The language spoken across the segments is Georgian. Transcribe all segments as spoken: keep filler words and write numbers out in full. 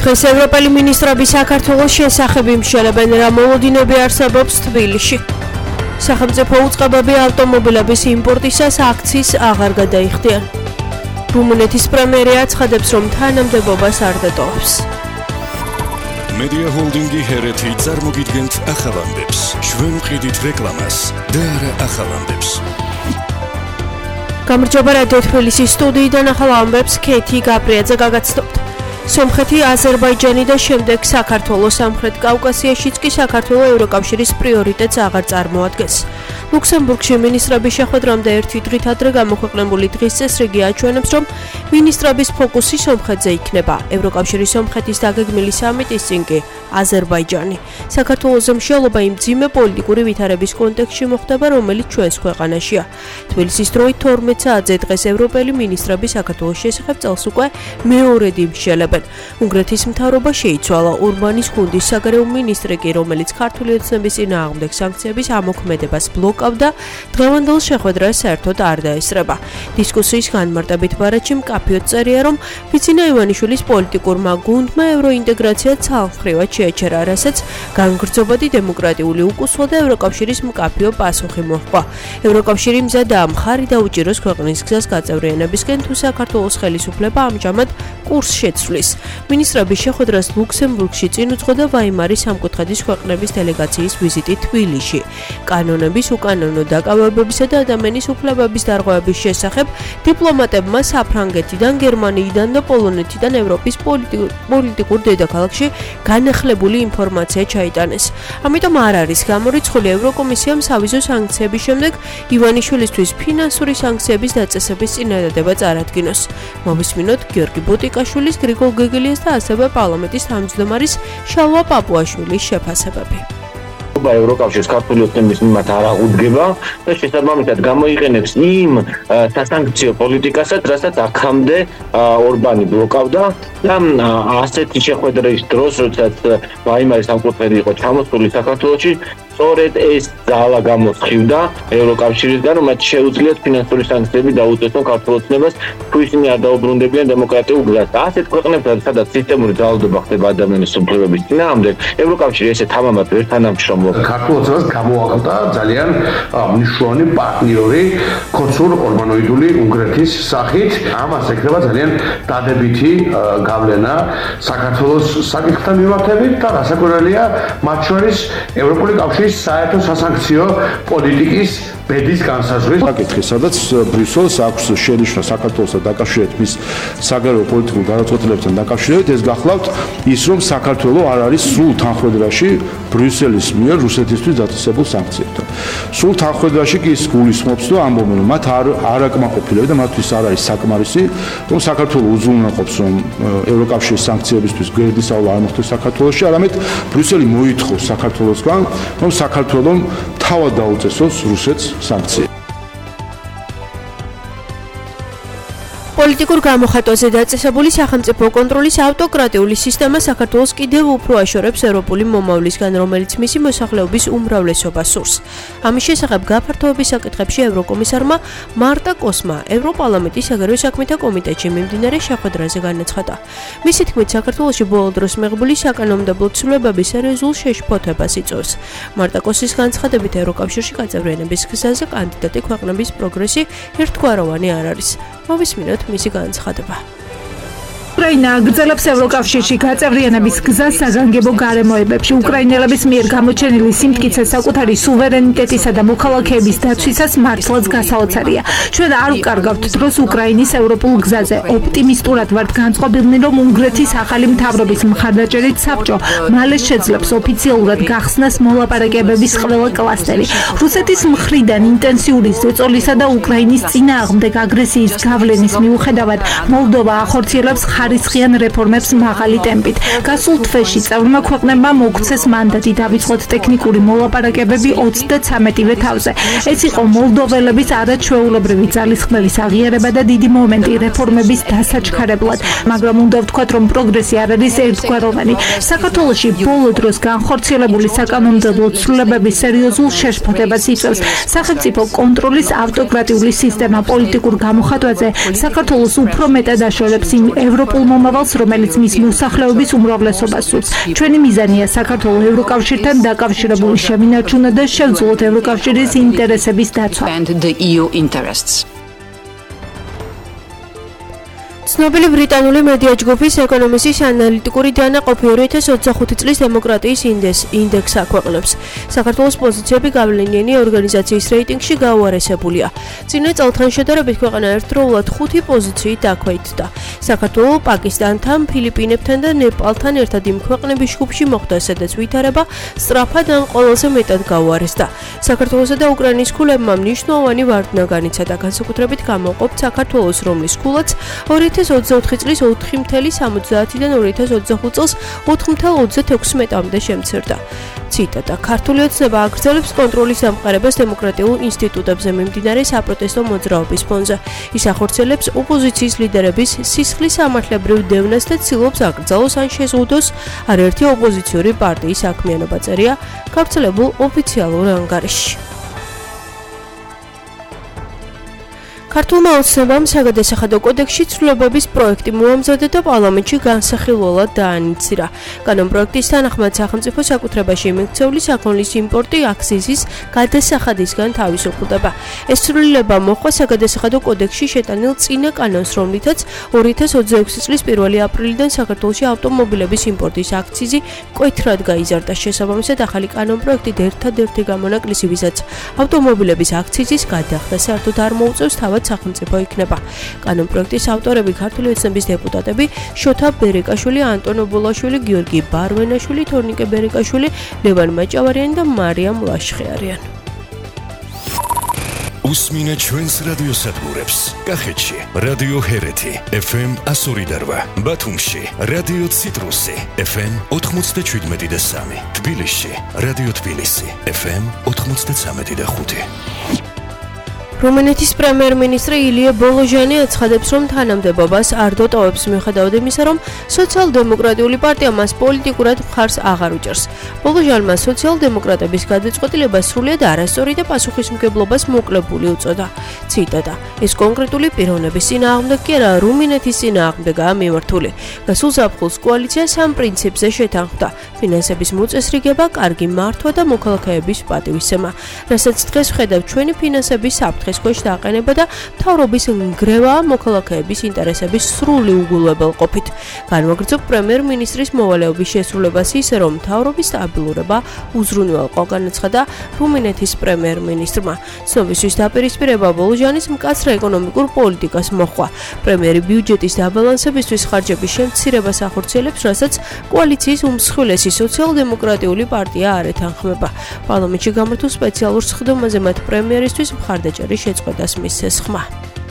დღეს ევროპელი მინისტრები საქართველოს შესახებ იმშელებენ, რა მოლოდინები არსებობს თბილისში. სახელმწიფო უწყებები ავტომობილების იმპორტისას აქციის აღარ გადაიხდიან. რუმინეთის პრემიერი აცხადებს, რომ თანამდებობას არ დატოვებს. Media Holdingi ჰერეთი წარმოგიდგენთ ახალამდებს. ჩვენ ვყიდით რეკლამას და არა ახალამდებს. გამარჯობა რადიო თბილისის სტუდიიდან ახალამდებს ქეთი გაბრიაძე გაგაცნობთ. სომხეთი, აზერბაიჯანი და შემდეგ საქართველოს სამხრეთ კავკასიაშიც კი საქართველოს ევროკავშირის პრიორიტეტს აღარ წარმოადგენს. ლუქსემბურგში მინისტრების შეხვედრამდე ერთი დღით ადრე გამოქვეყნებული დღის წესრიგი აჩვენებს, რომ მინისტრების ფოკუსი სომხეთზე იქნება. ევროკავშირის სომხეთის დაგეგმილი სამიტის წინ კი აზერბაიჯანი. საქართველოს მსჯელობა იმ მძიმე პოლიტიკური ვითარების კონტექსტში მოხდება, რომელიც ჩვენს ქვეყანაშია. თბილისის დროით თორმეტ საათზე დღეს ევროპელი მინისტრები საქართველოს შესახებ წელს უკვე მეორედ იმსჯელებენ. უნგრეთის მთავრობა შეიცვალა. ურბანის გუნდის საგარეო მინისტრი კი, რომელიც ქართული ოცნების წინააღმდეგ სანქციების ამოქმედებას ბლოკავდა, დღევანდელ შეხვედრას საერთოდ არ დაესწრება. დისკუსიის განმარტებით ბარათში მკაფიოდ წერია, რომ ბიძინა ივანიშვილის პოლიტიკურმა გუნდმა ევროინტეგრაცია ცალმხრივად შეაჩერა, რასაც განგრძობადი დემოკრატიული უკუსვა და ევროკავშირის მკაფიო პასუხი მოჰყვა. ევროკავშირი მზადაა მხარი დაუჭიროს ქვეყნის გზას გაწევრიანებისკენ, თუ საქართველოს ხელისუფლება ამჟამად კურსს შეცვლის. მინისტრების შეხვედრას ლუქსემბურგში წინ უძღოდა ვაიმარის სამკუთხედის ქვეყნების დელეგაციის ვიზიტი თბილისში. კანონების, უკანონო დაკავებებისა და ადამიანის უფლებების დარღვევების შესახებ დიპლომატებმა საფრანგეთიდან, გერმანიიდან და პოლონეთიდან ევროპის პოლიტიკურ დედაქალაქში განახლებული ინფორმაცია ჩაიტანეს. ამიტომ არ არის გამორიცხული ევროკომისიამ სავიზო სანქციების შემდეგ ივანიშვილისთვის ფინანსური სანქციების დაწესების წინადადება წარადგინოს. მოვისმინოთ გიორგი ბუტიკაშვილის, გრიგოლ გეგელიას და ასევე პარლამენტის თავმჯდომარის შალვა პაპუაშვილის შეფასებები. ევროკავშირის ქართული ოცნების მიმართ არ აღუდგება და შესაბამისად გამოიყენებს იმ სასანქციო პოლიტიკასაც, რასაც აქამდე ორბანი ბლოკავდა და ასეთი შეხვედრის დროს, როდესაც ვაიმარის სამკუთხედი იყო ჩამოსული საქართველოში, სწორედ ეს ძალა გამოსხივდა ევროკავშირისგან, რომ მათ შეუძლიათ ფინანსური სანქციები დაუწესონ ქართულ ოცნებას, თუ ისინი არ დაუბრუნდებიან დემოკრატიულ გზას. ასეთ ქვეყნებთან, სადაც სისტემური ძალადობა ხდება ადამიანის უფლებების წინააღმდეგ, ევროკავშირი ესე თამამად ვერ თანამშრომლობს. ქართულ ოცნებას გამოაკლდა ძალიან მნიშვნელოვანი პარტნიორი კონსულ ორბანოიდული უნგრეთის სახით. ამას ეკრება ძალიან დადებითი გავლენა საქართველოს საკითხთან მიმართებით და რასაკვირველია, მათ შორის ევროპული კავშირის საერთო სასანქციო პოლიტიკის ბედის განსაზღვრის საკითხი, სადაც ბრიუსელს აქვს შენიშვნა საქართველოსთან დაკავშირებით, მის საგარეო პოლიტიკურ გადაწყვეტილებებთან დაკავშირებით, ეს გახლავთ ის, რომ საქართველოს არ არის სრულ თანხმდროში ბრიუსელის მიერ რუსეთისთვის დაწესებულ სანქციებთან. სრულ თანხმდროში კი ის გულისხმობს, რომ ამბობენ, რომ მათ არ არ აკმაყოფილებენ და მათთვის არ არის საკმარისი, რომ საქართველოს უზრუნველყოფს, რომ ევროკავშირის სანქციებისთვის გვერდისავლა არ მოხდეს საქართველოში, არამედ ბრიუსელი მოითხოვს საქართველოსგან, რომ საქართველოს თავად დაუწესოს რუსეთს სანქციები. პოლიტიკურ გამოხატვაზე დაწესებული სახელმწიფო კონტროლის ავტოკრატიული სისტემა საქართველოს კიდევ უფრო აშორებს ევროპული მომავლისგან, რომელიც მისი მოსახლეობის უმრავლესობას სურს. ამის შესახებ გაფართოების საკითხებში ევროკომისარმა მარტა კოსმა ევროპარლამენტის საგარეო საქმეთა კომიტეტში მიმდინარე შეხვედრაზე განაცხადა. მისი თქმით, საქართველოში ბოლო დროს მიღებული საკანონმდებლო ცვლილებები სერიოზულ შეშფოთებას იწვევს. მარტა კოსის განცხადებით, ევროკავშირში გაწევრიანების გზაზე კანდიდატი ქვეყნების პროგრესი ერთგვაროვანი არ არის. მოვისმინოთ მისი განცხადება. უკრაინა აგრძელებს ევროკავშირში გაწევრიანების გზას საგანგებო გარემოებებში. უკრაინელების მიერ გამოჩენილი სიმტკიცე საკუთარი სუვერენიტეტისა და მოქალაქეების დაცვისას მართლაც გასაოცარია. ჩვენ არ ვკარგავთ დროს უკრაინის ევროპულ გზაზე. ოპტიმისტურად ვართ განწყობილნი, რომ უნგრეთის ახალი მთავრობის მხარდაჭერით საბჭო მალე შეძლებს ოფიციალურად გახსნას მოლაპარაკებების ყველა კლასტერი. რუსეთის მხრიდან ინტენსიური ზეწოლისა და უკრაინის წინააღმდეგ აგრესიის გავლენის მიუხედავად, მოლდოვა ახორციელებს ხარისხიან რეფორმებს მაღალი ტემპით. გასულ თვეში წევრმა ქვეყნებმა მოგვცეს მანდატი დავიწყოთ ტექნიკური მოლაპარაკებები ოცდათრამეტივე თავზე. ეს იყო მოლდოველების არაჩვეულებრივი ძალისხმევის აღიარება და დიდი მომენტი რეფორმების დასაჩქარებლად, მაგრამ უნდა ვთქვათ, რომ პროგრესი არ არის ერთგვაროვანი. საქართველოში ბოლო დროს განხორციელებული საკანონმდებლო ცვლილებების სერიოზულ შეშფოთებას იწვევს. სახელმწიფო კონტროლის ავტოკრატიული სისტემა პოლიტიკურ გამოხატვაზე საქართველოს უფრო მეტად აშორებს იმ ევროპულ ისტორიულ მომავალს, რომელიც მის მოსახლეობის უმრავლესობას სურს. ჩვენი მიზანია საქართველოს ევროკავშირთან დაკავშირებული შემინარჩუნა და შევძლოთ ევროკავშირის ინტერესების დაცვა. ცნობილი ბრიტანული მედია ჯგუფის ეკონომიკის ანალიტიკური დანაყოფი ორი ათას ოცდახუთი წლის დემოკრატიის ინდექსს აქვეყნებს. საქართველოს პოზიციები გავლენიანი ორგანიზაციის რეიტინგში გაუარესებულია. წინა წელთან შედარებით ქვეყანა ერთდროულად ხუთი პოზიციით დაქვეითდა. საქართველო პაკისტანთან, ფილიპინებთან და ნეპალთან ერთად იმ ქვეყნების ჯგუფში მოხვდა, სადაც ვითარება სწრაფად ან ყველაზე მეტად გაუარესდა. საქართველოსა და უკრაინის ქულებმა მნიშვნელოვანი ვარდნა განიცადა, განსაკუთრებით გამოვყოფთ საქართველოს, რომლის ქულაც ორი ათას ოცდაოთხი წლის ოთხი ათას სამოცდაათიდან ორი ათას ოცდახუთი წელს ოთხ ათას ოცდათექვსმეტამდე შემცირდა. ციტატა: ქართული ოცნება აგრძელებს კონტროლის დამყარებას დემოკრატიულ ინსტიტუტებზე მიმდინარე საპროტესტო მოძრაობის ფონზე. ის ახორციელებს ოპოზიციის ლიდერების სისხლის სამართლებრივ დევნას და ცდილობს აკრძალოს ან შეზღუდოს არაერთი ოპოზიციური პარტიის საქმიანობა, წერია გავრცელებულ ოფიციალურ ანგარიშში. ქართულმა ოცნებამ საგადასახადო კოდექსში ცვლილებების პროექტი მოამზადა და პარლამენტში განსახილველად დაანიცირა. კანონპროექტის თანახმად სახელმწიფო საკუთრებაში მიმოქცეული საქონლის იმპორტი აქციზის გადასახადისგან თავისუფლდება. ეს ცვლილება მოხდა საგადასახადო კოდექსში შეტანილ წინა კანონს, რომლითაც ორი ათას ოცდაექვსი წლის პირველი აპრილიდან საქართველოში ავტომობილების იმპორტის აქციზი მკვეთრად გაიზარდა. შესაბამისად, ახალი კანონპროექტით ერთადერთი გამონაკლისი, ვისაც ავტომობილების აქციზის გადახდა საერთოდ არ მოუწევს, თავად სახელმწიფო იქნება. კანონპროექტის ავტორები ქართული ოცნების დეპუტატები შოთა ბერეკაშვილი, ანტონ ობოლაშვილი, გიორგი ბარვენაშვილი, თორნიკე ბერეკაშვილი, ლევან მაჭავარიანი და მარიამ ლაშხი არიან. უსმინეთ ჩვენს რადიოსადგურებს. კახეთში რადიო ჰერეთი ეფ ემ εκατო ორი და რვა, ბათუმში რადიო ციტრუსი ეფ ემ ოთხმოცდაშვიდმეტი და სამი, თბილისში რადიო თბილისი ეფ ემ ოთხმოცდაცამეტი და ხუთი. რუმინეთის პრემიერ-მინისტრი ილია ბოლოჟანი აცხადებს, რომ თანამდებობას არ დატოვებს მიუხედავად იმისა, რომ სოციალ-დემოკრატიული პარტია მას პოლიტიკურად მხარს აღარ უჭერს. ბოლოჟანმა სოციალ-დემოკრატების გადაწყვეტილება სრულიად არასწორი და პასუხისმგებლობას მოკლებული უწოდა. ციტატა: ეს კონკრეტული პიროვნების წინააღმდეგ კი არა, რუმინეთის წინააღმდეგაა მიმართული. გასულ ზაფხულს კოალიცია სამ პრინციპზე შეთანხმდა: ფინანსების მოწესრიგება, კარგი მართვა და მოქალაქეების პატივისცემა. რასაც დღეს ვხედავთ, ჩვენი ფინანსების საფრთხე ქვეშ დააყენება და მთავრობის ნგრევა მოქალაქეების ინტერესების სრული უგულებელყოფით. განმაგრძობ პრემიერ-მინისტრის მოვალეობის შესრულებას ისე, რომ მთავრობის სტაბილურობა უზრუნველყო, განაცხადა რუმინეთის პრემიერ-მინისტრმა. ცნობისთვის დაპირისპირება ბოლოჟანის მკაცრ ეკონომიკურ პოლიტიკას მოჰყვა. პრემიერი ბიუჯეტის დაბალანსებისთვის ხარჯების შემცირებას ახორციელებს, რასაც კოალიციის უმსხვილესი სოციალ-დემოკრატიული პარტია არ ეთანხმება. პარლამენტში გამართულ სპეციალურ სხდომაზე მათ პრემიერისთვის მხარდაჭერის შეწყვეტას მისცეს ხმა.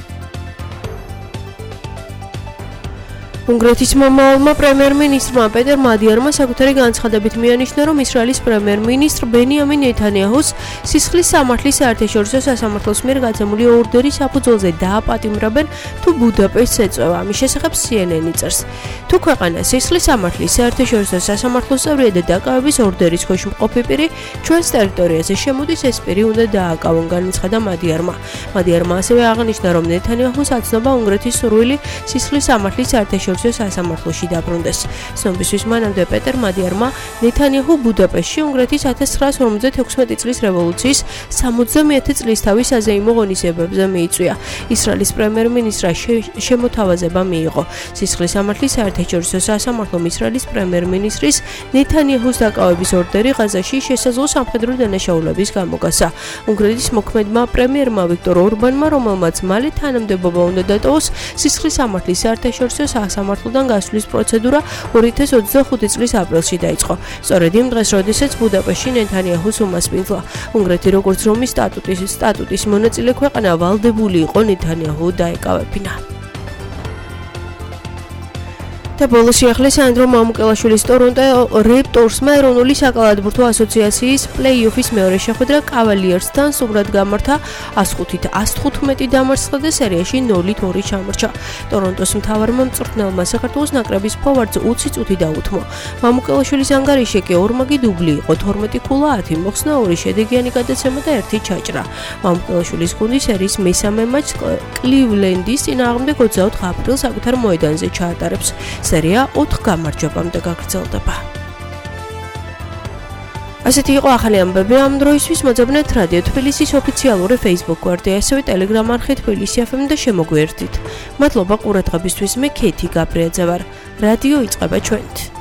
უნგრეთის მომავალმა პრემიერ-მინისტრმა პეტერ მადიარმა საკუთარი განცხადებით მიანიშნა, რომ ისრაელის პრემიერ-მინისტრ ბენიამინ ნეთანიაჰუს სისხლის სამართლის საერთაშორისო სასამართლოს მიერ გაცემული ორდერის საფუძველზე დააპატიმრებენ, თუ ბუდაპეშტს ეწევა. ამის შესახებ სი ენ ენი წერს: თუ ქვეყანა სისხლის სამართლის საერთაშორისო სასამართლოს წევრია და დაკავების ორდერის ქვეშ მყოფი პირი ჩვენს ტერიტორიაზე შემოდის, ეს პირი უნდა დააკავონ, განაცხადა მადიარმა. მადიარმა ასევე აღნიშნა, რომ ნეთანიაჰუს აცნობა უნგრეთის სურვილი სისხლის სამართლის საერთაშორისო სასამართლოში დაბრუნდეს. ცნობისთვის მანამდე პეტერ მადიარმა ნეთანიაჰუ ბუდაპეშტში უნგრეთის ათას ცხრაას ორმოცდათექვსმეტი წლის რევოლუციის სამოცდამეათე წლისთავის საზეიმო ღონისძიებებზე მიიწვია. ისრაელის პრემიერ-მინისტრმა შემოთავაზება მიიღო. სისხლის სამართლის საერთაშორისო სასამართლომ ისრაელის პრემიერ-მინისტრის ნეთანიაჰუს დაკავების ორდერი ღაზაში შესაძლო სამხედრო დანაშაულების გამოგასა. უნგრეთის მოქმედმა პრემიერმა ვიქტორ ორბანმა, რომელმაც მალე თანამდებობა უნდა დატოვოს, სისხლის სამართლის საერთაშორისო სასამართლოდან გასვლის პროცედურა ორი ათას ოცდახუთი წლის აპრილში დაიწყო. სწორედ იმ დღეს, როდესაც ბუდაპეშტში ნეთანიაჰუს უმასპინძლა. უნგრეთი, როგორც რომის სტატუტის სტატუტის მონაწილე ქვეყანა, ვალდებული იყო ნეთანიაჰუ დაეკავებინა. და ბოლოს შეახლეს ანდრო მამუკელაშვილის ტორონტო რეპტორსმა ეროვნული საკალათბურთო ასოციაციის პლეი-ოფის მეორე შეხვედრა კავალიერსთან სუბრად გამართა ას ხუთით ას თხუთმეტი დამარცხდა და სერიაში ნოლით ორი ჩამორჩა. ტორონტოს მთავარმა მწვრთნელმა საქართველოს ნაკრების ფოვარდს ოცი წუთი დაუთმო. მამუკელაშვილის ანგარიში კი ორმაგი დუბლი იყო, თორმეტი ქულა, ათი მოხსნა, ორი შედეგიანი გადაცემა და ერთი ჩაჭრა. მამუკელაშვილის გუნდი სერიის მესამე მატჩს კლივლენდის წინააღმდეგ ოცდაოთხ აპრილს საკუთარ მოედანზე ჩაატარებს. სერია ოთხ გამარჯვებამდე გაგრძელდება. ასეთი იყო ახალი ამბები ამ დროისთვის. მოძებნეთ რადიო თბილისის ოფიციალური Facebook გვერდი, ასევე Telegram არხი თბილისი ეფ ემ და შემოგვიერთდით. მადლობა ყურადღებისთვის. მე ქეთი გაბრიაძე ვარ. რადიო იწყება ჩვენით.